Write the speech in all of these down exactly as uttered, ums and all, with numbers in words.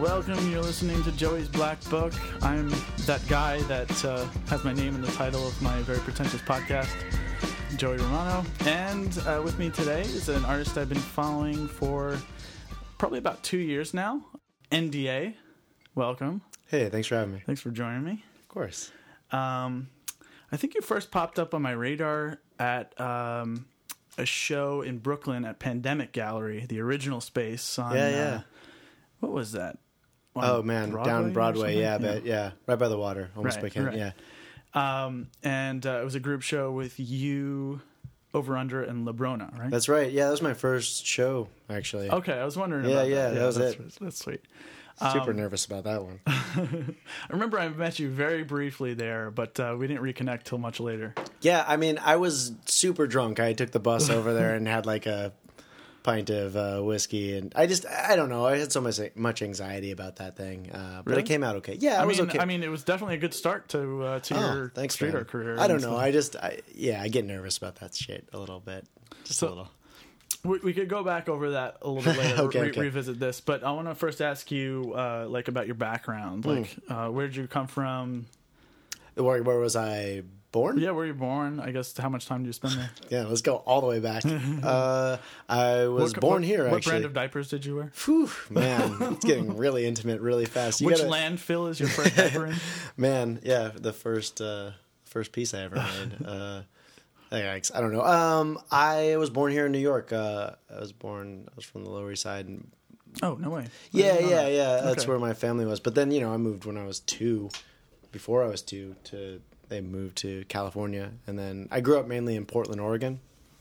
welcome. You're listening to Joey's Black Book. I'm that guy that uh, has my name in the title of my very pretentious podcast, Joey Romano. And uh, with me today is an artist I've been following for probably about two years now, N D A. Welcome. Hey, thanks for having me. Thanks for joining me. Of course. Um, I think you first popped up on my radar at um, a show in Brooklyn at Pandemic Gallery, the original space on... Yeah, yeah. Uh, what was that? On oh, man, Broadway down Broadway, yeah, yeah. but yeah, right by the water, almost Right, by Kent, right. yeah. Um, and uh, it was a group show with you, Over Under, and Lebrona, right? That's right, yeah, that was my first show, actually. Okay, I was wondering Yeah, about yeah, that. that was that's, it. That's sweet. Super Um, nervous about that one. I remember I met you very briefly there, but uh, we didn't reconnect till much later. Yeah, I mean, I was super drunk. I took the bus over there and had like a pint of uh, whiskey, and I just, I don't know, I had so much much anxiety about that thing, uh, but Really? it came out okay. Yeah, I it was mean, okay. I mean, it was definitely a good start to uh, to oh, your thanks, street man. art career. I don't and know, stuff. I just, I, yeah, I get nervous about that shit a little bit, just So- a little. We, we could go back over that a little bit later, Okay, re- okay. revisit this. But I want to first ask you, uh, like, about your background. Like, uh, where did you come from? Where, where was I born? Yeah, where you born? I guess how much time did you spend there? Yeah, let's go all the way back. uh, I was What- born what- here, What actually. brand of diapers did you wear? Whew, man, it's getting really intimate really fast. You Which gotta- landfill is your first diaper in? Man, yeah, the first uh, first piece I ever made. Uh, yikes, I don't know. Um, I was born here in New York. Uh, I was born. I was from the Lower East Side. And, Oh, no way. I yeah, didn't know yeah, that. yeah. That's Okay. where my family was. But then, you know, I moved when I was two. Before I was two, to they moved to California, and then I grew up mainly in Portland, Oregon.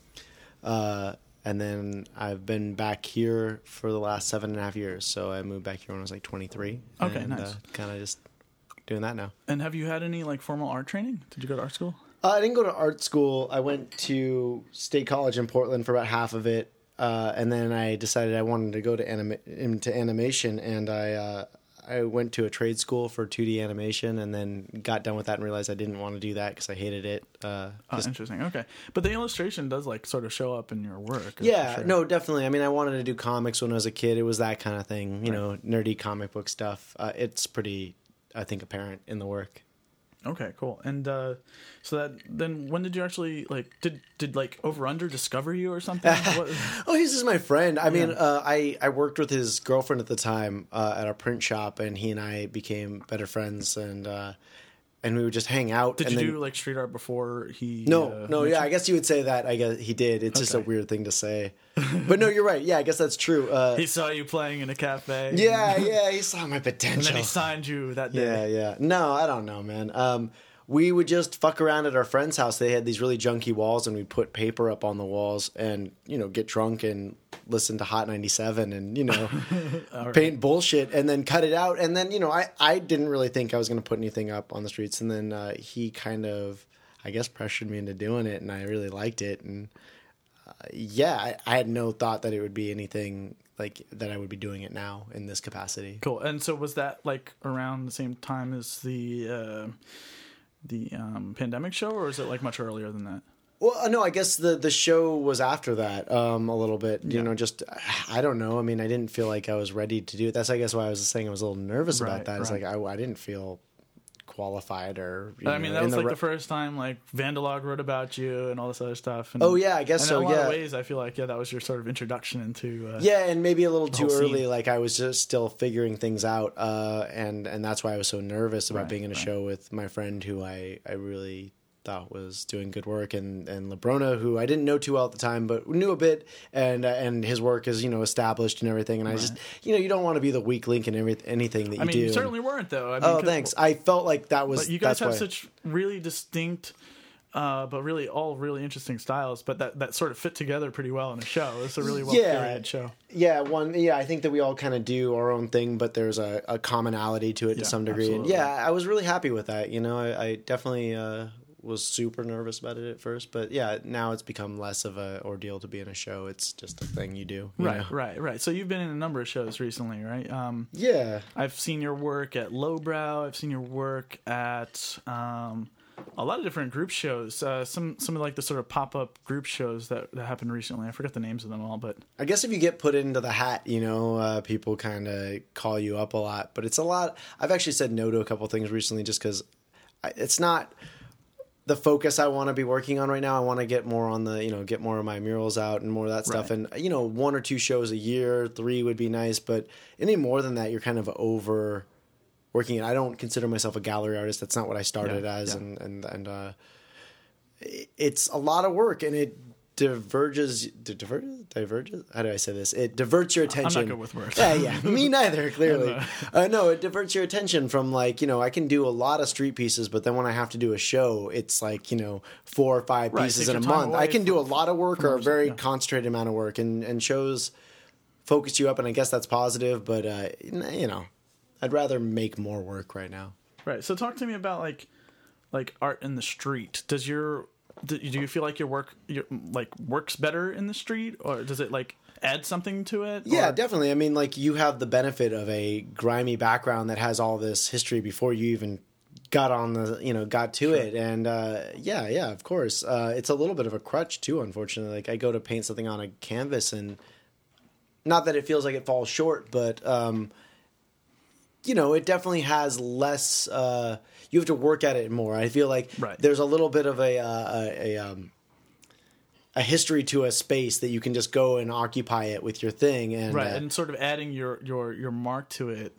Uh, and then I've been back here for the last seven and a half years. So I moved back here when I was like twenty-three. Okay, and, nice. Uh, kind of just doing that now. And have you had any, like, formal art training? Did you go to art school? Uh, I didn't go to art school. I went to State College in Portland for about half of it, uh, and then I decided I wanted to go to anima- into animation, and I uh, I went to a trade school for two D animation, and then got done with that and realized I didn't want to do that because I hated it. Uh, Oh, just- interesting. Okay. But the illustration does, like, sort of show up in your work. that's yeah, for sure. no, definitely. I mean, I wanted to do comics when I was a kid. It was that kind of thing, you know, nerdy comic book stuff. Uh, it's pretty, I think, apparent in the work. Okay, cool. And uh, so that then when did you actually like did did like Over Under discover you or something? What, Oh, he's just my friend. I mean, Yeah. uh, I I worked with his girlfriend at the time uh, at a print shop, and he and I became better friends, and uh, and we would just hang out. did and you then, do like street art before he? No, uh, no, met yeah, you? I guess you would say that. I guess he did. It's just a Okay. weird thing to say, but no, you're right. Yeah, I guess that's true. Uh, He saw you playing in a cafe. yeah, yeah, he saw my And potential. then he signed you that day. Yeah, yeah. No, I don't know, man. Um, we would just fuck around at our friend's house. They had these really junky walls, and we'd put paper up on the walls and, you know, get drunk and listen to Hot ninety-seven and, you know, paint bullshit and then cut it out. And then, you know, I, I didn't really think I was going to put anything up on the streets. And then uh, he kind of, I guess, pressured me into doing it, and I really liked it. And uh, yeah, I, I had no thought that it would be anything like that I would be doing it now in this capacity. Cool. And so was that like around the same time as the uh, the um, pandemic show, or is it like much earlier than that? Well, uh, no, I guess the, the show was after that um, a little bit. You Yeah. know, just I don't know. I mean, I didn't feel like I was ready to do it. That's I guess why I was saying I was a little nervous Right, about that. It's right. like I, I didn't feel qualified or. You I mean, know, that in was like re- the first time like Vandalog wrote about you and all this other stuff. And, Oh, yeah, I guess and so, In a lot yeah. of ways, I feel like yeah, that was your sort of introduction into. Uh, Yeah, and maybe a little too whole early. scene. Like I was just still figuring things out, uh, and and that's why I was so nervous about Right, being in a right. show with my friend who I I really thought was doing good work, and and Lebrona, who I didn't know too well at the time, but knew a bit, and uh, and his work is you know established and everything, and I just you know you don't want to be the weak link in every anything that you I mean, do. you certainly weren't though. I mean, oh, 'cause- thanks. I felt like that was. But you guys that's have why. such really distinct, uh, but really all really interesting styles. But that, that sort of fit together pretty well in a show. It's a really well Yeah. curated show. Yeah, one. Yeah, I think that we all kind of do our own thing, but there's a, a commonality to it Yeah, to some degree. And absolutely. yeah, I was really happy with that. You know, I, I definitely uh, was super nervous about it at first, but yeah, now it's become less of a ordeal to be in a show. It's just a thing you do. you Right, know? right, right. So you've been in a number of shows recently, right? Um, Yeah. I've seen your work at Lowbrow. I've seen your work at um, a lot of different group shows. Uh, some some of like the sort of pop up group shows that, that happened recently. I forget the names of them all, but I guess if you get put into the hat, you know, uh, people kind of call you up a lot. But it's a lot. I've actually said no to a couple things recently, just because it's not the focus I want to be working on right now. I want to get more on the, you know, get more of my murals out and more of that stuff. Right. And, you know, one or two shows a year, three would be nice. But any more than that, you're kind of over working it. I don't consider myself a gallery artist. That's not what I started yeah, as. Yeah. And, and, and uh, it's a lot of work, and it diverges, diverges, diverges. How do I say this? It diverts your attention. I'm not good with words. Yeah, yeah. Me neither, clearly. uh, no, it diverts your attention from, like, you know, I can do a lot of street pieces, but then when I have to do a show, it's like, you know, four or five right, pieces in a month. I can do a lot of work or a very yeah. concentrated amount of work, and, and shows focus you up, and I guess that's positive, but, uh, you know, I'd rather make more work right now. Right. So talk to me about, like, like art in the street. Does your Do you feel like your work your, like works better in the street, or does it like add something to it? Yeah, or? definitely. I mean, like, you have the benefit of a grimy background that has all this history before you even got on the, you know, got to sure. it. And uh, yeah, yeah, of course. Uh, it's a little bit of a crutch too, unfortunately. Like, I go to paint something on a canvas, and not that it feels like it falls short, but um, you know, it definitely has less. Uh, you have to work at it more. I feel like right. there's a little bit of a uh, a, a, um, a history to a space that you can just go and occupy it with your thing, and right, uh, and sort of adding your your your mark to it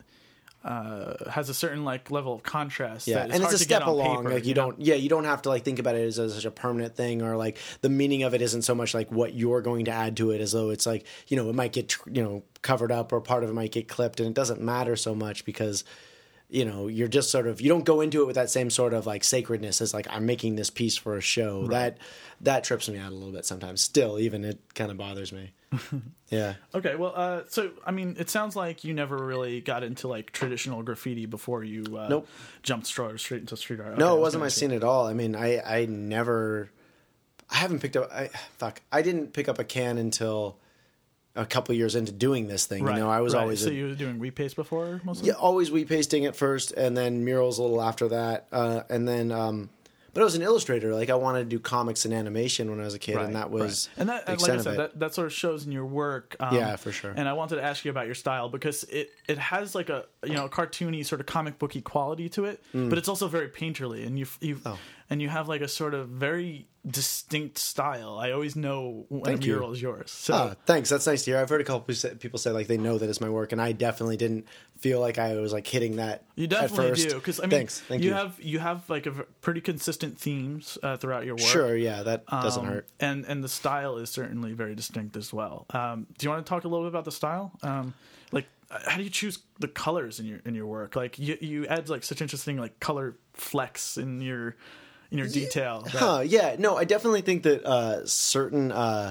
uh, has a certain like level of contrast. Yeah, that it's and hard it's a to get step on along. paper, like you, you know? don't, yeah, you don't have to like think about it as, as such a permanent thing, or like the meaning of it isn't so much like what you're going to add to it, as though it's like, you know, it might get, you know, covered up, or part of it might get clipped, and it doesn't matter so much because, you know, you're just sort of, you don't go into it with that same sort of like sacredness as like, I'm making this piece for a show. Right. That that trips me out a little bit sometimes. Still, even it kind of bothers me. Yeah. Okay. Well, uh, so I mean, it sounds like you never really got into like traditional graffiti before you uh, nope. jumped straight straight into street art. Okay, no, it wasn't my scene at all. I mean, I I never, I haven't picked up. I fuck, I didn't pick up a can until a couple years into doing this thing. Right, you know, I was right. always so a, you were doing wheat paste before, mostly? Yeah, always wheat pasting at first, and then murals a little after that, uh, and then. Um, but I was an illustrator. Like, I wanted to do comics and animation when I was a kid, right, and that was right. and that, the like I of said, it. that, that sort of shows in your work. Um, yeah, for sure. And I wanted to ask you about your style, because it, it has like a, you know, cartoony sort of comic booky quality to it, mm. but it's also very painterly, and you you oh. and you have like a sort of very distinct style. I always know when Thank a mural you. is yours. So oh, thanks. That's nice to hear. I've heard a couple people say like they know that it's my work, and I definitely didn't feel like I was like hitting that. You definitely at first. do, because I mean, thanks. Thank you, you have you have like a v- pretty consistent themes uh, throughout your work. Sure, yeah, that doesn't um, hurt. And and the style is certainly very distinct as well. Um, do you want to talk a little bit about the style? Um, like, how do you choose the colors in your in your work? Like, you you add like such interesting like color flecks in your in your detail. Yeah. That... Huh, yeah, no, I definitely think that uh, certain uh,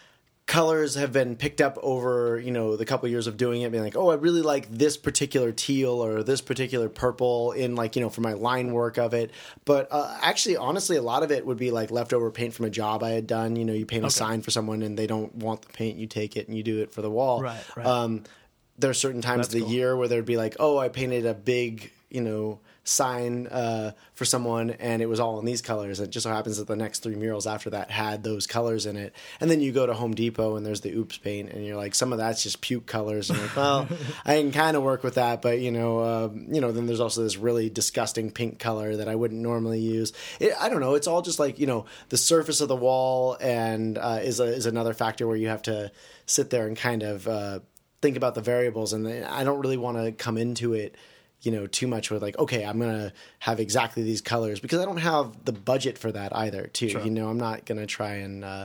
colors have been picked up over, you know, the couple years of doing it, being like, oh, I really like this particular teal or this particular purple in, like, you know, for my line work of it. But uh, actually, honestly, a lot of it would be like leftover paint from a job I had done. You know, you paint a okay. sign for someone and they don't want the paint, you take it and you do it for the wall. Right, right. Um, there are certain times That's of the cool. year where there'd be like, oh, I painted a big, you know, sign uh, for someone, and it was all in these colors. It just so happens that the next three murals after that had those colors in it. And then you go to Home Depot and there's the Oops paint, and you're like, some of that's just puke colors. And you're like, well, I can kind of work with that, but you know, uh, you know, then there's also this really disgusting pink color that I wouldn't normally use. It, I don't know. It's all just like, you know, the surface of the wall, and uh, is a, is another factor where you have to sit there and kind of uh, think about the variables. And I don't really want to come into it, you know, too much with like, okay, I'm going to have exactly these colors, because I don't have the budget for that either, too. Sure. You know, I'm not going to try and uh,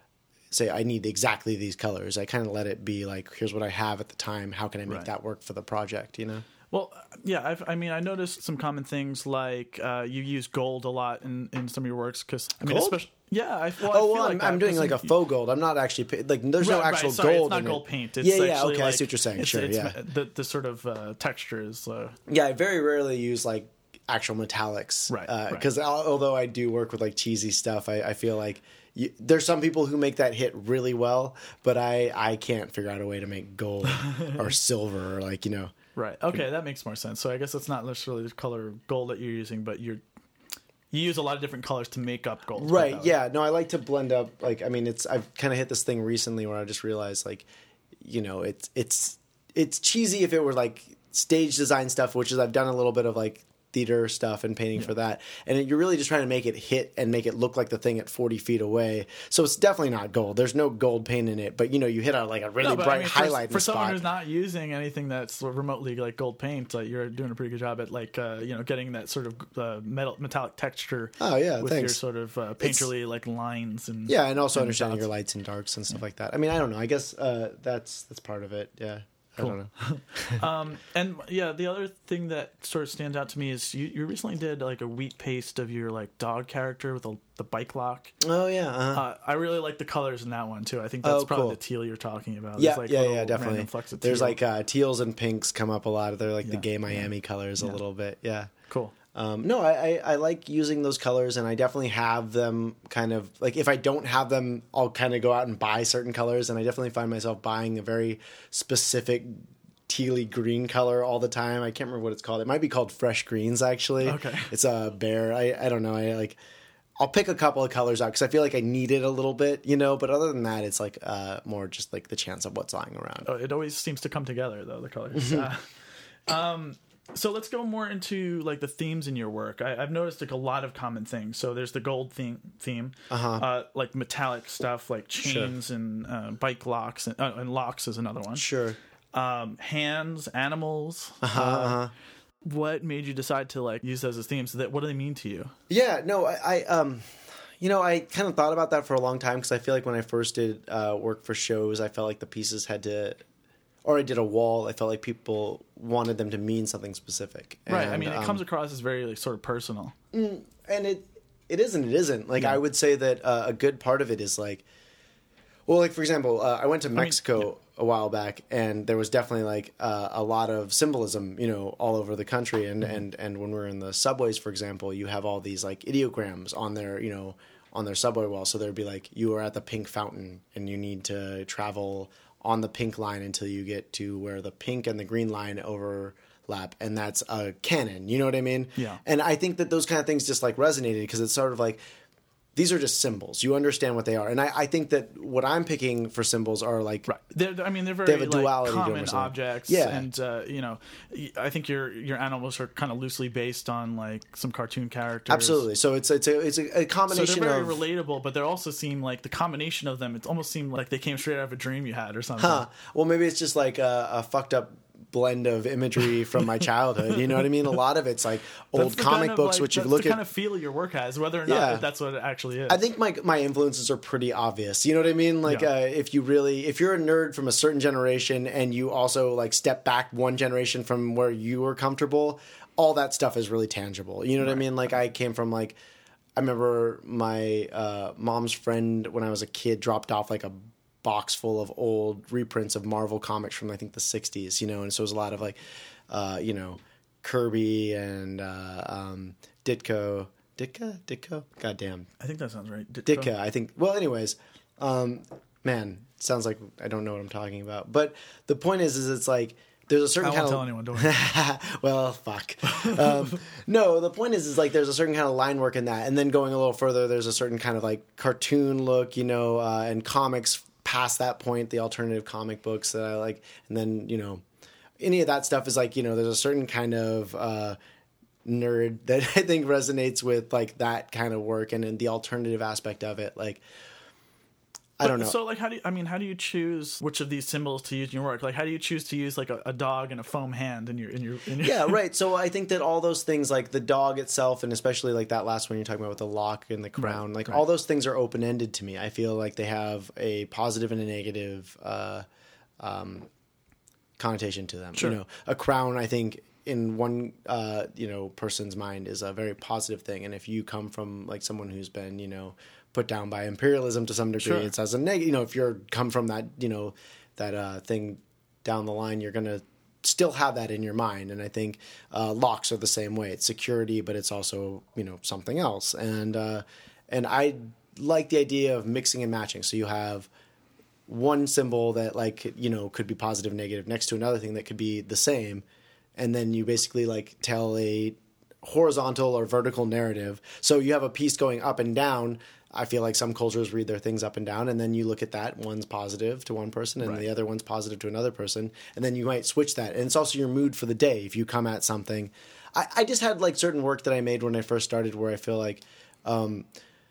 say I need exactly these colors. I kind of let it be like, here's what I have at the time. How can I make right. that work for the project, you know? Well, yeah, I've, I mean, I noticed some common things like uh, you use gold a lot in, in some of your works. Cause, I mean, gold? especially, yeah. I, well, oh, I feel well, like I'm, that, I'm doing like you, a faux gold. I'm not actually, like, there's right, no actual right, sorry, gold it's not in gold it. paint. It's yeah, yeah, actually okay, like, I see what you're saying. It's, sure, it's, yeah. The, the sort of uh, texture is... Uh, yeah, I very rarely use, like, actual metallics. Right, Because right. although I do work with, like, cheesy stuff, I, I feel like you, there's some people who make that hit really well, but I, I can't figure out a way to make gold or silver or, like, you know... Right. Okay, that makes more sense. So I guess it's not necessarily the color gold that you're using, but you're you use a lot of different colors to make up gold. Right. Yeah. No, I like to blend up. Like, I mean, it's I've kind of hit this thing recently where I just realized, like, you know, it's it's it's cheesy if it were like stage design stuff, which is I've done a little bit of like theater stuff and painting yeah. for that, and it, you're really just trying to make it hit and make it look like the thing at forty feet away. So it's definitely not gold. There's no gold paint in it, but you know, you hit out like a really no, bright I mean, highlight for, for in the someone spot. who's not using anything that's remotely like gold paint. Like, you're doing a pretty good job at like uh, you know, getting that sort of uh, metal metallic texture. Oh yeah, with thanks. your sort of uh, painterly it's, like lines and yeah, and also and understanding dots. your lights and darks and stuff yeah. like that. I mean, I don't know. I guess uh, that's that's part of it. Yeah. Cool. I don't know. um, and yeah, the other thing that sort of stands out to me is you, you recently did like a wheat paste of your like dog character with the, the bike lock. Oh yeah, uh-huh. uh, I really like the colors in that one too. I think that's oh, probably cool. the teal you're talking about. Yeah, like yeah, yeah, definitely. There's teal. like uh, teals and pinks come up a lot. They're like yeah. the gay Miami yeah. colors yeah. a little bit. Yeah. Cool. Um, no, I, I, I like using those colors, and I definitely have them kind of like if I don't have them, I'll kind of go out and buy certain colors, and I definitely find myself buying a very specific tealy green color all the time. I can't remember what it's called. It might be called Fresh Greens, actually. Okay. It's a bear. I, I don't know. I like. I'll pick a couple of colors out because I feel like I need it a little bit, you know. But other than that, it's like uh, more just like the chance of what's lying around. Oh, it always seems to come together though, the colors. uh, um, so let's go more into like the themes in your work. I, I've noticed like a lot of common things. So there's the gold theme, theme, uh-huh. uh, like metallic stuff, like chains sure. and uh, bike locks, and, uh, and locks is another one. Sure. Um, hands, animals. Uh-huh, uh, uh-huh. What made you decide to like use those as themes? That what do they mean to you? Yeah, no, I, I um, you know, I kind of thought about that for a long time because I feel like when I first did uh, work for shows, I felt like the pieces had to, or I did a wall. I felt like people wanted them to mean something specific. Right. And, I mean, it um, comes across as very like sort of personal. Mm, and it it isn't. It isn't. Like yeah. I would say that uh, a good part of it is like, well, like for example, uh, I went to Mexico. I mean, yeah. a while back, and there was definitely like uh, a lot of symbolism, you know, all over the country. And, mm-hmm. and, and when we're in the subways, for example, you have all these like ideograms on their, you know, on their subway wall. So there'd be like, you are at the pink fountain and you need to travel on the pink line until you get to where the pink and the green line overlap. And that's a canon. You know what I mean? Yeah. And I think that those kind of things just like resonated because it's sort of like, these are just symbols. You understand what they are. And I, I think that what I'm picking for symbols are like... Right. They're, I mean, they're very they have a duality like, to common them objects. Yeah. And, uh, you know, I think your your animals are kind of loosely based on, like, some cartoon characters. Absolutely. So it's it's a, it's a, a combination so they're very of... relatable, but they also seem like the combination of them, it almost seemed like they came straight out of a dream you had or something. Huh. Well, maybe it's just like a, a fucked up blend of imagery from my childhood. You know what I mean? A lot of it's like old comic kind of books, like, which you that's look the at. kind of feel your work has, whether or not Yeah. that's what it actually is. I think my my influences are pretty obvious. You know what I mean? Like Yeah. uh, if you really, if you're a nerd from a certain generation and you also like step back one generation from where you were comfortable, all that stuff is really tangible. You know what I Right. mean? Like I came from like, I remember my uh, mom's friend when I was a kid dropped off like a box full of old reprints of Marvel comics from I think the sixties, you know, and so it was a lot of like, uh, you know, Kirby and uh, um, Ditko, Ditka, Ditko, goddamn, I think that sounds right. Ditko. Ditka. I think. Well, anyways, um, man, sounds like I don't know what I'm talking about. But the point is, is it's like there's a certain I kind won't of tell anyone. Don't worry. well, fuck. Um, no, the point is, is like there's a certain kind of line work in that, and then going a little further, there's a certain kind of like cartoon look, you know, uh, and comics past that point, the alternative comic books that I like, and then you know, any of that stuff is like you know, there's a certain kind of uh, nerd that I think resonates with like that kind of work, and, and the alternative aspect of it, like. I don't know. So, like, how do you, I mean, how do you choose which of these symbols to use in your work? Like, how do you choose to use like a, a dog and a foam hand in your in your? In your yeah, right. So I think that all those things, like the dog itself, and especially like that last one you're talking about with the lock and the crown, Right, like right. all those things are open ended to me. I feel like they have a positive and a negative uh, um, connotation to them. Sure. You know, a crown, I think. In one, uh, you know, person's mind is a very positive thing, and if you come from like someone who's been, you know, put down by imperialism to some degree, Sure. it's as a negative. You know, if you're come from that, you know, that uh, thing down the line, you're gonna still have that in your mind. And I think uh, locks are the same way. It's security, but it's also you know something else. And uh, and I like the idea of mixing and matching. So you have one symbol that like you know could be positive, negative, next to another thing that could be the same. And then you basically like tell a horizontal or vertical narrative. So you have a piece going up and down. I feel like some cultures read their things up and down, and then you look at that, one's positive to one person and Right. the other one's positive to another person, and then you might switch that. And it's also your mood for the day if you come at something. I, I just had like certain work that I made when I first started where I feel like um,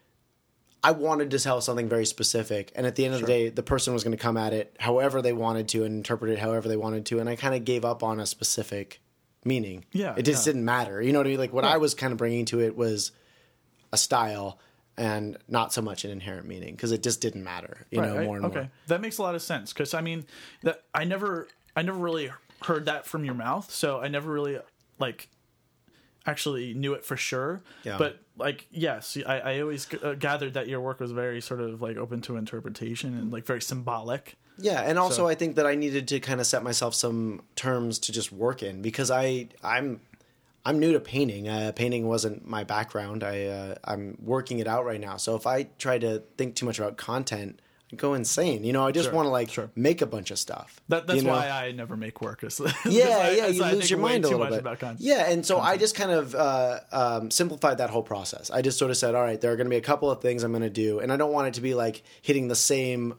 I wanted to tell something very specific, and at the end of Sure. the day, the person was going to come at it however they wanted to and interpret it however they wanted to, and I kind of gave up on a specific meaning. Yeah, It just yeah. didn't matter. You know what I mean? Like what Yeah. I was kind of bringing to it was a style and not so much an inherent meaning because it just didn't matter, you know, Right, more and okay. more. That makes a lot of sense because I mean that I never I never really heard that from your mouth, so I never really like actually knew it for sure. Yeah. But like yes, I, I always g- uh, gathered that your work was very sort of like open to interpretation and like very symbolic. Yeah, and also So- I think that I needed to kind of set myself some terms to just work in because I I'm I'm new to painting. Uh, painting wasn't my background. I uh, I'm working it out right now. So if I try to think too much about content, I go insane. You know, I just Sure, want to like sure. make a bunch of stuff. That that's you know? why I never make work. Is Yeah, yeah, you lose your mind a little bit. About content. Yeah, and so I just kind of uh, um, simplified that whole process. I just sort of said, all right, there are going to be a couple of things I'm going to do, and I don't want it to be like hitting the same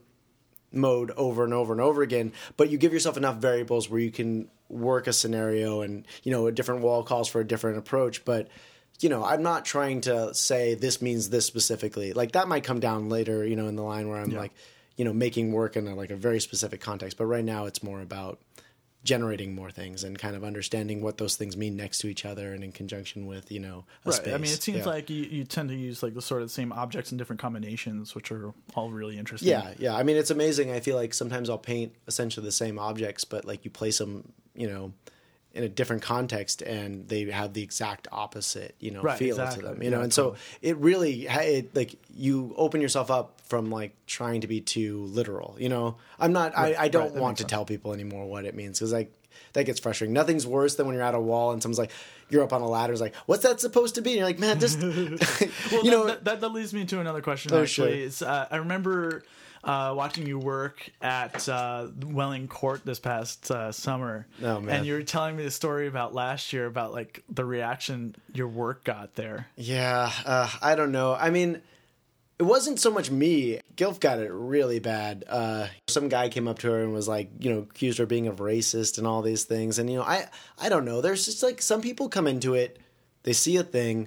mode over and over and over again, but you give yourself enough variables where you can work a scenario and, you know, a different wall calls for a different approach. But, you know, I'm not trying to say this means this specifically. Like that might come down later, you know, in the line where I'm Yeah. like, you know, making work in a, like a very specific context. But right now it's more about generating more things and kind of understanding what those things mean next to each other and in conjunction with, you know, a Right. space. I mean, it seems Yeah. like you, you tend to use like the sort of same objects in different combinations, which are all really interesting. Yeah, yeah. I mean, it's amazing. I feel like sometimes I'll paint essentially the same objects, but like you place them, you know, in a different context, and they have the exact opposite, you know, Right, feel exactly. to them. You know, Yeah, and totally. so it really, ha- it like you open yourself up from like trying to be too literal. You know, I'm not. Right, I, I don't right, that want makes to sense. tell people anymore what it means because like. That gets frustrating. Nothing's worse than when you're at a wall and someone's like, you're up on a ladder. It's like, what's that supposed to be? And you're like, man, just, Well, you that, know, that, that, that leads me to another question. Oh, actually, sure. it's, uh, I remember uh, watching you work at uh, Welling Court this past uh, summer, Oh, man. and you were telling me the story about last year about like the reaction your work got there. Yeah, uh, I don't know. I mean, it wasn't so much me. Gilf got it really bad. Uh, some guy came up to her and was like, you know, accused her of being a racist and all these things. And, you know, I, I don't know. There's just like some people come into it, they see a thing,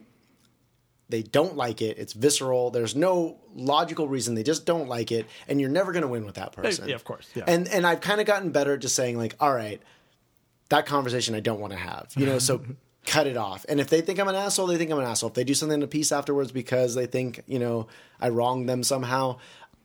they don't like it. It's visceral. There's no logical reason. They just don't like it. And you're never going to win with that person. Yeah, of course. Yeah. And, and I've kind of gotten better at just saying like, all right, that conversation I don't want to have, you know, so cut it off. And if they think I'm an asshole, they think I'm an asshole. If they do something in a piece afterwards because they think, you know, I wronged them somehow,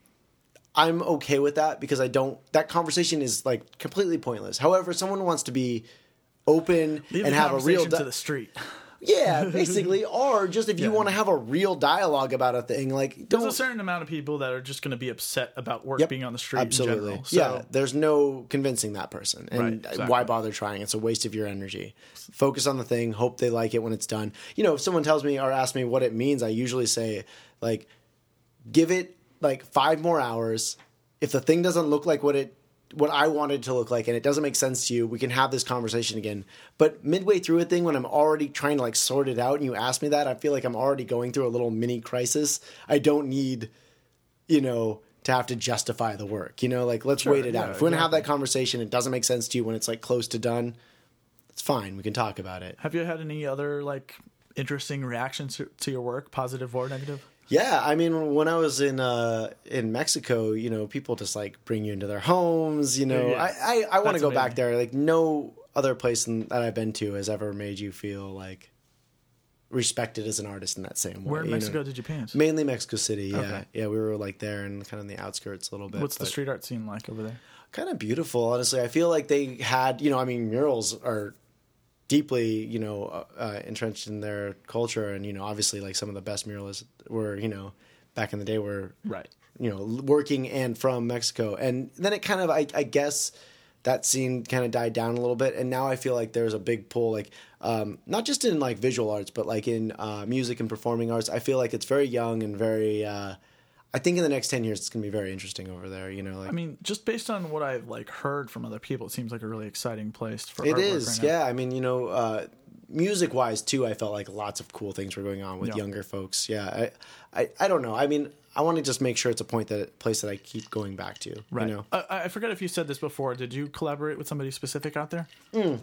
I'm okay with that because I don't, that conversation is like completely pointless. However, someone wants to be open Leave and the have a real, conversation di- to the street. yeah, basically, or just if you Yeah. want to have a real dialogue about a thing, like There's don't, a certain amount of people that are just going to be upset about work Yep, being on the street absolutely. in general. So, Yeah, there's no convincing that person. And Right, exactly. why bother trying? It's a waste of your energy. Focus on the thing, hope they like it when it's done. You know, if someone tells me or asks me what it means, I usually say, like, give it like five more hours. If the thing doesn't look like what it what I wanted to look like and it doesn't make sense to you, we can have this conversation again. But midway through a thing when I'm already trying to like sort it out and you ask me that, I feel like I'm already going through a little mini crisis. I don't need, you know, to have to justify the work. You know, like let's Sure, wait it out. yeah, If we're gonna have that exactly. conversation, it doesn't make sense to you when it's like close to done, it's fine. We can talk about it. have you had any other like interesting reactions to, to your work, positive or negative? Yeah, I mean, when I was in uh, in Mexico, you know, people just like bring you into their homes. You know, Yeah. I I, I want to That's go back amazing. there. Like, no other place in, that I've been to has ever made you feel like respected as an artist in that same way. Where in you know? Mexico did you paint? Mainly Mexico City. Yeah, Okay. yeah, we were like there and kind of in the outskirts a little bit. What's the but street art scene like over there? Kind of beautiful, honestly. I feel like they had, you know, I mean, murals are deeply, you know, uh, entrenched in their culture, and you know, obviously, like some of the best muralists were, you know, back in the day were Right. you know, working and from Mexico. And then it kind of, I, I guess that scene kind of died down a little bit. And now I feel like there's a big pull, like, um, not just in like visual arts, but like in uh, music and performing arts. I feel like it's very young and very, uh, I think in the next ten years it's going to be very interesting over there. You know, like I mean, just based on what I've like heard from other people, it seems like a really exciting place for it artwork is. right now. Yeah, I mean, you know, uh, music wise too, I felt like lots of cool things were going on with Yeah. younger folks. Yeah, I, I, I don't know. I mean, I want to just make sure it's a point that place that I keep going back to. Right. You know, I, I forget if you said this before. Did you collaborate with somebody specific out there?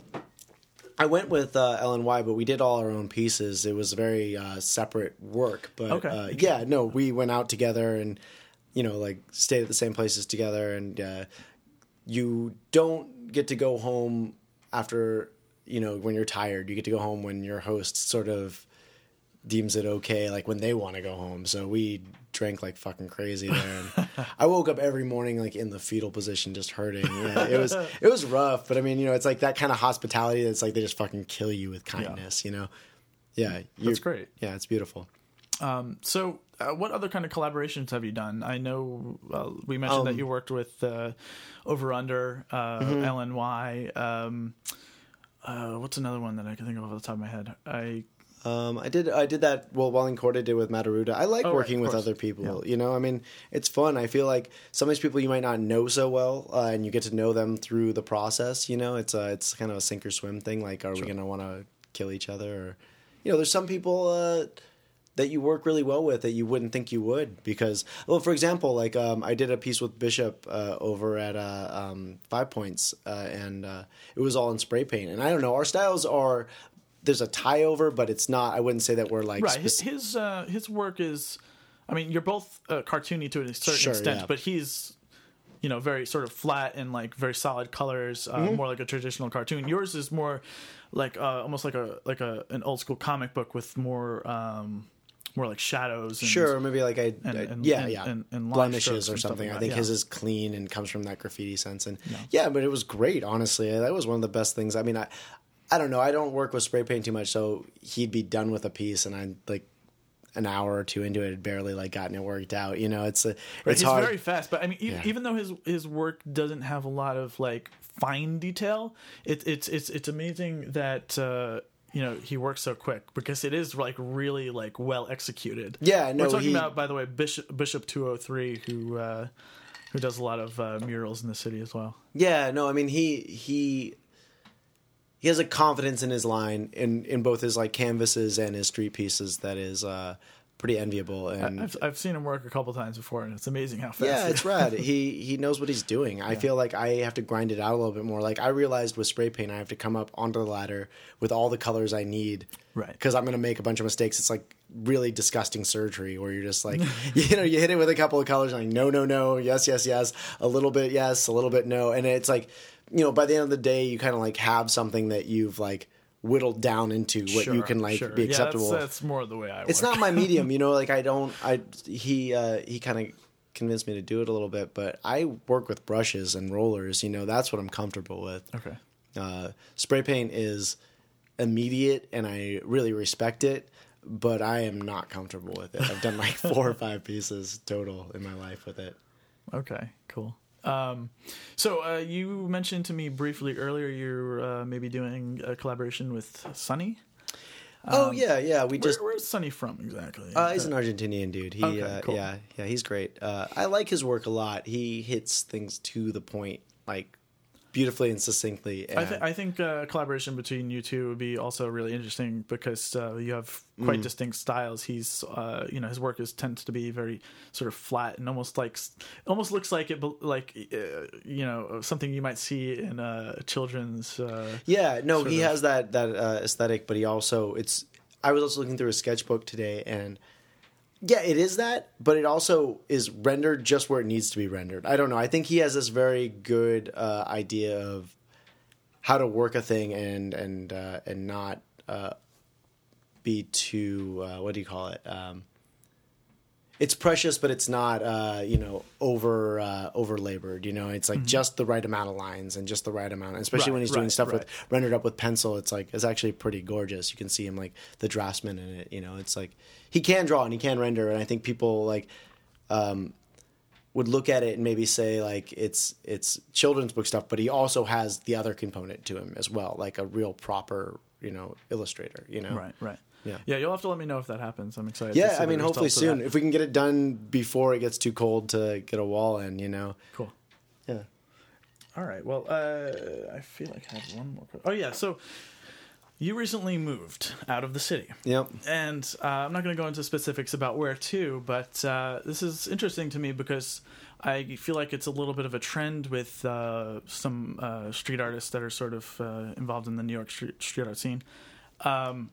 I went with uh, L N Y, but we did all our own pieces. It was very uh, separate work, but Okay. uh, yeah, no, we went out together and you know, like stayed at the same places together, and uh, you don't get to go home after you know when you're tired. You get to go home when your host sort of deems it okay, like when they want to go home. So we drank like fucking crazy there, and I woke up every morning like in the fetal position, just hurting. Yeah, it was it was rough, but I mean, you know, it's like that kind of hospitality that's like they just fucking kill you with kindness, you know. Yeah, you- That's great. Yeah, it's beautiful. Um, so, uh, what other kind of collaborations have you done? I know uh, we mentioned that Um, you worked with uh, Over Under, uh, Mm-hmm. L N Y. Um, uh, what's another one that I can think of off the top of my head? I Um, I did. I did that. Well, Welling Corda did with Mataruda. I like Oh, right, working of with course. other people. You know, I mean, it's fun. I feel like some of these people you might not know so well, uh, and you get to know them through the process. You know, it's a it's kind of a sink or swim thing. Like, are we gonna want to kill each other? Or, you know, there's some people uh, that you work really well with that you wouldn't think you would because, well, for example, like um, I did a piece with Bishop uh, over at uh, um, Five Points, uh, and uh, it was all in spray paint. And I don't know, our styles are. There's a tie over, but it's not. I wouldn't say that we're like right. His spec- his, uh, his work is. I mean, you're both uh, cartoony to a certain Sure, extent, yeah. but he's, you know, very sort of flat and like very solid colors, uh, Mm-hmm. more like a traditional cartoon. Yours is more like uh, almost like a like a an old school comic book with more um, more like shadows. And, Sure, maybe like I, and- I- and- yeah, and- yeah, and- and line blemishes strokes or and stuff something. like I that, think yeah. his is clean and comes from that graffiti sense, and yeah. but it was great. Honestly, that was one of the best things. I mean, I, I don't know. I don't work with spray paint too much, so he'd be done with a piece, and I'm like an hour or two into it, had barely like gotten it worked out. You know, it's a, it's He's hard. very fast, but I mean, even, Yeah. even though his his work doesn't have a lot of like fine detail, it, it's it's it's amazing that uh, you know he works so quick because it is like really like well executed. Yeah, no, we're talking he- about, by the way, Bishop Bishop two oh three, who uh, who does a lot of uh, murals in the city as well. Yeah, no, I mean he he he has a confidence in his line in in both his like canvases and his street pieces that is uh, pretty enviable. And I've I've seen him work a couple times before, and it's amazing how fast. yeah, he- it's rad. He he knows what he's doing. I feel like I have to grind it out a little bit more. Like I realized with spray paint, I have to come up onto the ladder with all the colors I need. Right. Because I'm going to make a bunch of mistakes. It's like really disgusting surgery where you're just like, you know, you hit it with a couple of colors and like, no, no, no, yes, yes, yes, a little bit yes, a little bit no. And it's like, you know, by the end of the day, you kind of like have something that you've like whittled down into what you Sure, can like sure. be Yeah, acceptable. that's, that's more the way I work. It's not my medium, you know, like I don't, I, he, uh, he kind of convinced me to do it a little bit, but I work with brushes and rollers, you know, that's what I'm comfortable with. Okay. Uh, spray paint is immediate and I really respect it, but I am not comfortable with it. I've done like four or five pieces total in my life with it. Okay, cool. Um, so uh, you mentioned to me briefly earlier you're uh, maybe doing a collaboration with Sonny. oh yeah, yeah. We Where, just where's Sonny from exactly? uh, he's an Argentinian dude. He Okay, uh, cool. yeah, yeah, he's great. Uh, I like his work a lot. He hits things to the point, like beautifully and succinctly. And I, th- I think uh, collaboration between you two would be also really interesting because uh, you have quite distinct styles. He's, uh, you know, his work is tends to be very sort of flat and almost like, almost looks like it, bel- like uh, you know, something you might see in a children's. Uh, yeah, no, sort he of- has that that uh, aesthetic, but he also it's. I was also looking through his sketchbook today, and yeah, it is that, but it also is rendered just where it needs to be rendered. I don't know. I think he has this very good uh, idea of how to work a thing and and uh, and not uh, be too uh, what do you call it? Um, it's precious, but it's not uh, you know over uh, over labored. You know, it's like just the right amount of lines and just the right amount. Especially Right, when he's doing right, stuff right. with rendered up with pencil, it's like it's actually pretty gorgeous. You can see him like the draftsman in it. You know, it's like he can draw and he can render, and I think people like um, would look at it and maybe say like it's it's children's book stuff, but he also has the other component to him as well, like a real proper you know illustrator. You know, Right, right. Yeah. Yeah, you'll have to let me know if that happens. I'm excited. Yeah, to see I the mean, hopefully results of soon. that. If we can get it done before it gets too cold to get a wall in, you know. Cool. Yeah. All right. Well, uh, I feel like I have one more. que- Oh yeah. So you recently moved out of the city. Yep. And uh, I'm not going to go into specifics about where to, but uh, this is interesting to me because I feel like it's a little bit of a trend with uh, some uh, street artists that are sort of uh, involved in the New York street, street art scene. Um,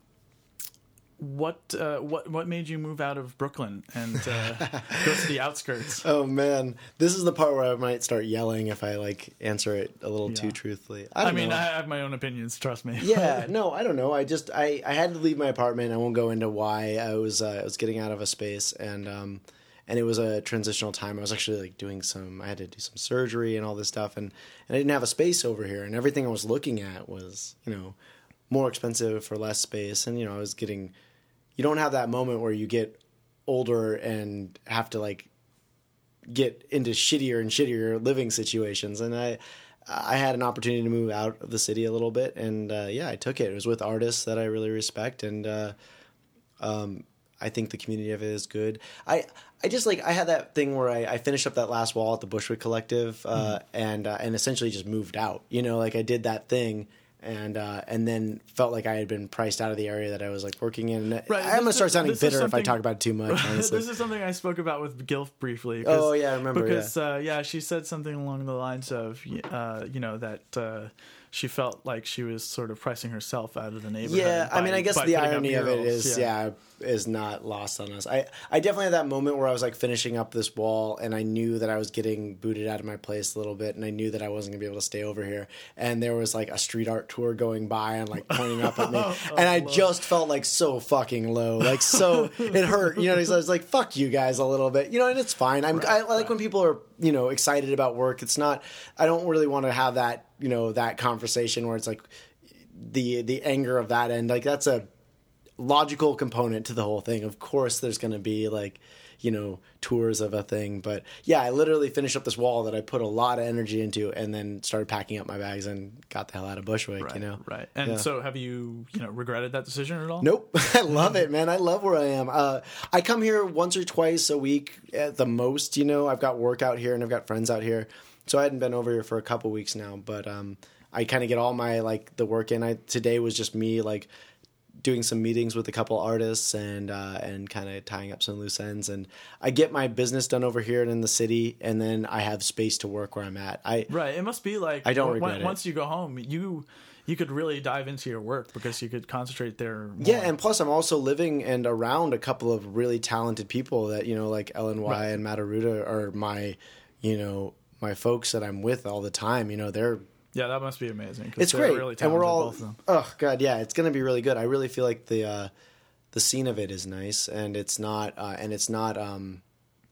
what uh, what what made you move out of Brooklyn and uh, go to the outskirts? Oh man, this is the part where I might start yelling if I like answer it a little Yeah. too truthfully. I, I, don't mean, know. I have my own opinions. Trust me. yeah, no, I don't know. I just I, I had to leave my apartment. I won't go into why. I was uh, I was getting out of a space, and um and it was a transitional time. I was actually like doing some. I had to do some surgery and all this stuff, and and I didn't have a space over here, and everything I was looking at was you know more expensive for less space, and you know I was getting. You don't have that moment where you get older and have to like get into shittier and shittier living situations, and I. I had an opportunity to move out of the city a little bit, and uh, yeah, I took it. It was with artists that I really respect, and uh, um, I think the community of it is good. I I just like I had that thing where I, I finished up that last wall at the Bushwick Collective, uh, mm-hmm. and uh, and essentially just moved out. You know, like I did that thing. And uh, and then felt like I had been priced out of the area that I was like working in. Right, I'm gonna start sounding bitter if I something- talk about it too much. Honestly, This is something I spoke about with Gilf briefly. 'cause- Oh, yeah, I remember, Because yeah. Uh, yeah, she said something along the lines of, uh, you know, that uh, she felt like she was sort of pricing herself out of the neighborhood. Yeah, I by- mean, I guess by the putting up irony of it murals. is, yeah. is not lost on us. I, I definitely had that moment where I was like finishing up this wall, and I knew that I was getting booted out of my place a little bit, and I knew that I wasn't gonna be able to stay over here. And there was like a street art tour going by and like pointing up at me, oh, and I Lord. just felt like so fucking low, like so it hurt. You know, I was like, "Fuck you guys" a little bit, you know, and it's fine. I'm Right, I, I like right. when people are you know excited about work. It's not. I don't really want to have that you know that conversation where it's like the the anger of that end. Like that's a logical component to the whole thing. Of course there's going to be like, you know, tours of a thing, but yeah, I literally finished up this wall that I put a lot of energy into and then started packing up my bags and got the hell out of Bushwick, Right, you know. right. And Yeah. so, have you, you know, regretted that decision at all? Nope. I love it, man. I love where I am. Uh, I come here once or twice a week at the most, you know. I've got work out here and I've got friends out here. So I hadn't been over here for a couple weeks now, but um, I kind of get all my, like, the work in. I Today was just me, like, doing some meetings with a couple artists and uh, and kind of tying up some loose ends. And I get my business done over here and in the city, and then I have space to work where I'm at. I Right. It must be like I don't when- regret it. once you go home, you you could really dive into your work because you could concentrate there. More. Yeah, and plus I'm also living and around a couple of really talented people that, you know, like Ellen Y Right. and Mataruda are my, you know, my folks that I'm with all the time. You know, they're yeah, that must be amazing. 'cause it's they're great, really and we're talented, all both of them. oh god, yeah, it's gonna be really good. I really feel like the uh, the scene of it is nice, and it's not uh, and it's not um,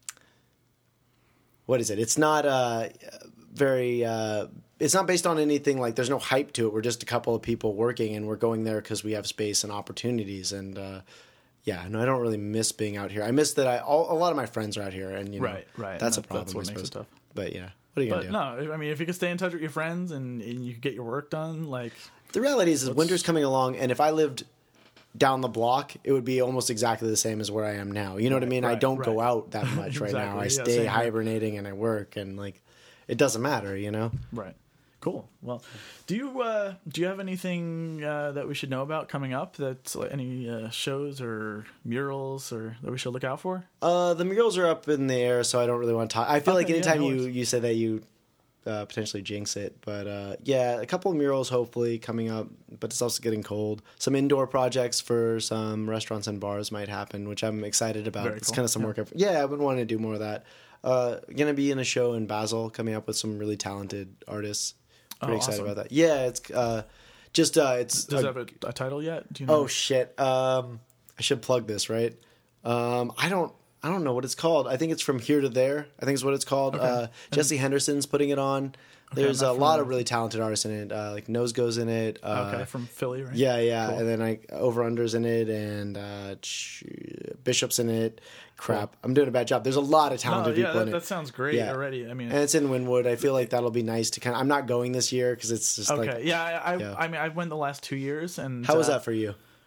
what is it? It's not uh, very. Uh, it's not based on anything like. There's no hype to it. We're just a couple of people working, and we're going there because we have space and opportunities. And uh, yeah, no, I don't really miss being out here. I miss that. I all, a lot of my friends are out here, and you know, Right, right. That's And a that- problem. that's what I makes it suppose. tough. But yeah, what are you gonna But do? no, I mean, if you could stay in touch with your friends and, and you could get your work done, like The reality is, is winter's coming along, and if I lived down the block, it would be almost exactly the same as where I am now. You know what I Right, mean? I right, don't go right. out that much right now. I Exactly, yeah, stay same here. hibernating and I work, and like it doesn't matter, you know. right. Cool. Well, do you uh, do you have anything uh, that we should know about coming up? That's like, any uh, shows or murals or that we should look out for? Uh, the murals are up in the air, so I don't really want to talk. I feel Okay, like yeah, anytime no you worries. you say that you uh, potentially jinx it, but uh, yeah, a couple of murals hopefully coming up. But it's also getting cold. Some indoor projects for some restaurants and bars might happen, which I'm excited about. Very It's cool. kind of some Yeah. work. I've, yeah, I've been wanting to do more of that. Uh, gonna be in a show in Basel, coming up with some really talented artists. Pretty Oh, excited awesome. about that. Yeah, it's uh, just uh, it's Does a- it have a, a title yet? Do you know? oh shit. Um, I should plug this, right? Um, I don't. I don't know what it's called. I think it's From Here to There. I think is what it's called. Uh, Jesse Henderson's putting it on. There's I'm a not lot familiar. of really talented artists in it. Uh, like Nose Goes in it. Uh, okay, from Philly, right? yeah, yeah. Cool. And then I Over Under's in it, and uh, ch- Bishop's in it. Crap, I'm doing a bad job. There's a lot of No, talented yeah, people that, in that it. sounds great Yeah. already. I mean, And it's in Wynwood. I feel like that'll be nice to kind of. I'm not going this year because it's just okay, like. yeah, I, I, yeah. I mean, I went the last two years, and How was uh, that for you?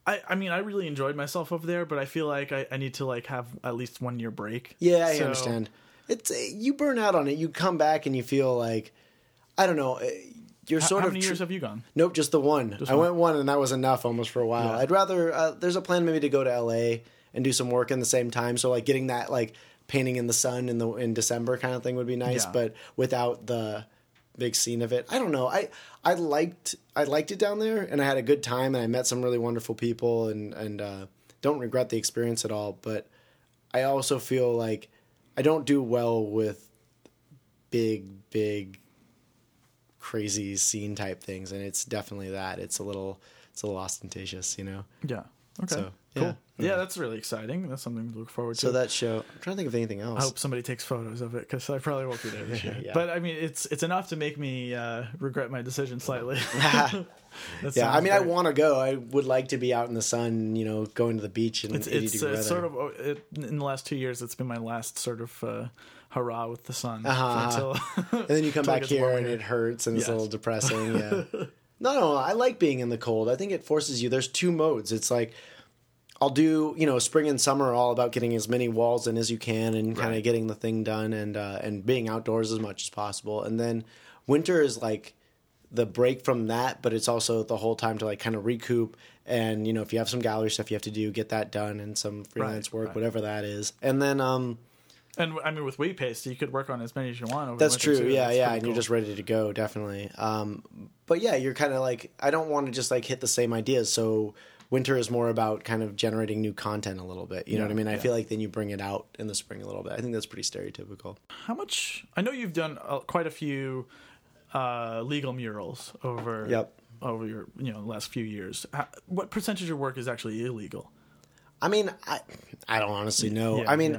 I, I mean, I really enjoyed myself over there, but I feel like I, I need to like have at least one year break. Yeah, I So- understand. It's you burn out on it. You come back and you feel like, I don't know. You're H- sort how of many tr- years have you gone? Nope, just the one. Just I one. went one, and that was enough almost for a while. Yeah. I'd rather. Uh, there's a plan maybe to go to L A and do some work in the same time. So like getting that like painting in the sun in the in December kind of thing would be nice, Yeah. but without the big scene of it. I don't know. I I liked I liked it down there, and I had a good time, and I met some really wonderful people, and and uh, don't regret the experience at all. But I also feel like I don't do well with big big crazy scene type things, and it's definitely that. It's a little it's a little ostentatious, you know. Yeah. Okay. So, cool. yeah. Yeah, that's really exciting. That's something to look forward to. So that show, I'm trying to think of anything I else. hope somebody takes photos of it because I probably won't be there this year. Yeah. But I mean, it's it's enough to make me uh, regret my decision slightly. That Yeah, I sounds mean, I great. want to go. I would like to be out in the sun, you know, going to the beach in It's, eighty it's, degree uh, weather. sort of oh, it, in the last two years. It's been my last sort of uh, hurrah with the sun Uh-huh. until and then you come until it back gets here warmer and here. it hurts and it's Yes. a little depressing. Yeah. No, no, I like being in the cold. I think it forces you. There's two modes. It's like I'll do, you know, spring and summer are all about getting as many walls in as you can and kind Right. of getting the thing done and uh, and being outdoors as much as possible. And then winter is like the break from that, but it's also the whole time to like kind of recoup. And you know, if you have some gallery stuff you have to do, get that done, and some freelance Right, work, right. whatever that is. And then um, And I mean, with weight paste, you could work on as many as you want. Over that's winter, true. too. Yeah, That's yeah, pretty and cool. you're just ready to go, definitely. Um, but yeah, you're kind of like, I don't want to just like hit the same ideas. So winter is more about kind of generating new content a little bit. You know Yeah, what I mean? I yeah. feel like then you bring it out in the spring a little bit. I think that's pretty stereotypical. How much? I know you've done uh, quite a few uh, legal murals over Yep. over your you know last few years. How, what percentage of your work is actually illegal? I mean, I I don't honestly know. Yeah, I mean, yeah.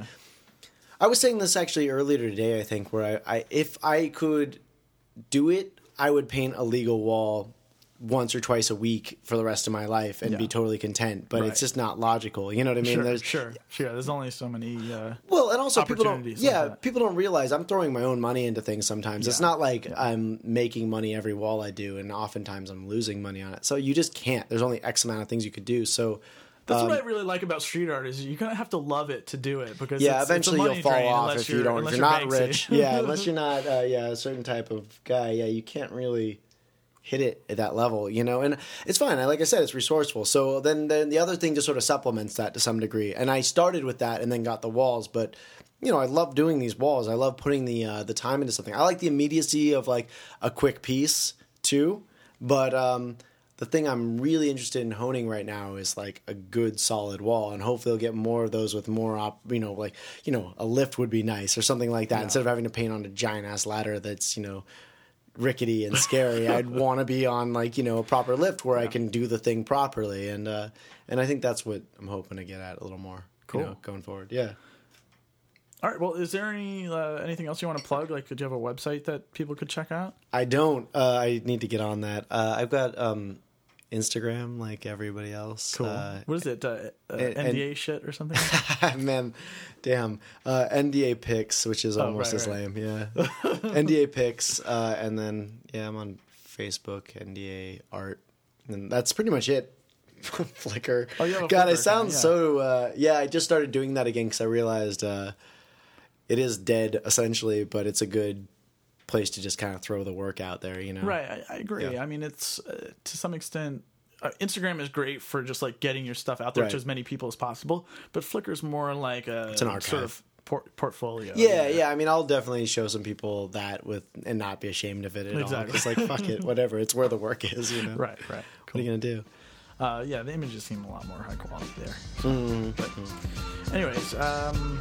I was saying this actually earlier today, I think, where I, I if I could do it, I would paint a legal wall once or twice a week for the rest of my life and Yeah. be totally content. But Right. it's just not logical. You know what I mean? Sure, There's sure, sure. There's only so many. Uh, Well, and also people don't. Opportunities like Yeah, that. people don't realize I'm throwing my own money into things sometimes. It's Yeah. not like I'm making money every wall I do, and oftentimes I'm losing money on it. So you just can't. There's only X amount of things you could do. So that's Um, what I really like about street art is you kind of have to love it to do it because yeah, it's, it's a eventually money you'll fall drain off unless if you don't. If unless you're not Banksy. rich, yeah, unless you're not, uh, yeah, a certain type of guy. Yeah, you can't really hit it at that level, you know. And it's fine. I like I said, it's resourceful. So then, then the other thing just sort of supplements that to some degree. And I started with that and then got the walls, but. You know, I love doing these walls. I love putting the uh, the time into something. I like the immediacy of like a quick piece too. But um, the thing I'm really interested in honing right now is like a good solid wall, and hopefully I'll get more of those with more op. You know, like you know, a lift would be nice or something like that. Instead of having to paint on a giant ass ladder that's you know rickety and scary, I'd want to be on like you know a proper lift where I can do the thing properly, and uh, and I think that's what I'm hoping to get at a little more. Cool. You know, going forward. Yeah. All right. Well, is there any uh, anything else you want to plug? Like, did you have a website that people could check out? I don't. Uh, I need to get on that. Uh, I've got um, Instagram like everybody else. Cool. Uh, what is it? Uh, uh, and- N D A shit or something? man, damn. Uh, N D A pics, which is almost right, as right. lame. Yeah. N D A pics, uh, and then yeah, I'm on Facebook. N D A art, and that's pretty much it. Flickr. Oh, you have a God, Flickr I sound account, yeah. so. Uh, yeah, I just started doing that again because I realized uh, it is dead essentially, but it's a good place to just kind of throw the work out there. You know. Right, I, I agree. Yeah. I mean, it's uh, to some extent, uh, Instagram is great for just like getting your stuff out there Right. to as many people as possible. But Flickr's more like a an sort archive. of por- portfolio. Yeah, yeah. I mean, I'll definitely show some people that with and not be ashamed of it at all. Exactly. It's like fuck it, whatever. It's where the work is, you know. Right, right. What are you gonna do? Uh, yeah, the images seem a lot more high quality there. Mm-hmm. But, anyways, um,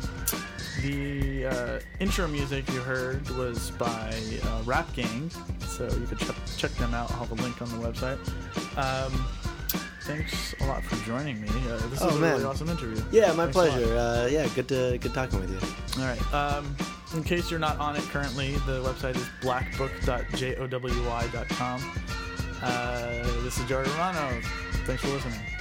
the uh, intro music you heard was by uh, Rap Gang, so you could check check them out. I'll have a link on the website. Um, thanks a lot for joining me. Uh, this Oh, was a man. really awesome interview. Yeah, my Thanks a lot. pleasure. Uh, yeah, good to good talking with you. All right. Um, in case you're not on it currently, the website is blackbook dot jowy dot com. Uh, this is Joey Romano. Thanks for listening.